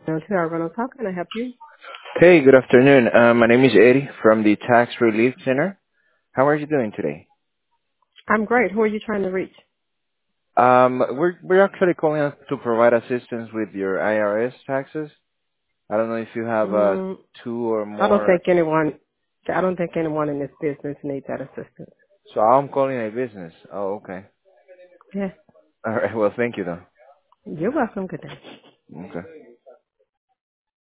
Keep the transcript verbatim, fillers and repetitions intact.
Ontario Reynolds. How can I help you? Hey, good afternoon. Uh, my name is Eddie from the Tax Relief Center. How are you doing today? I'm great. Who are you trying to reach? Um, we're we're actually calling up to provide assistance with your I R S taxes. I don't know if you have uh, Mm, two or I don't more. think anyone. I don't think anyone in this business needs that assistance. So I'm calling a business. Oh, okay. Yeah. All right. Well, thank you, though. You're welcome. Good day. Okay.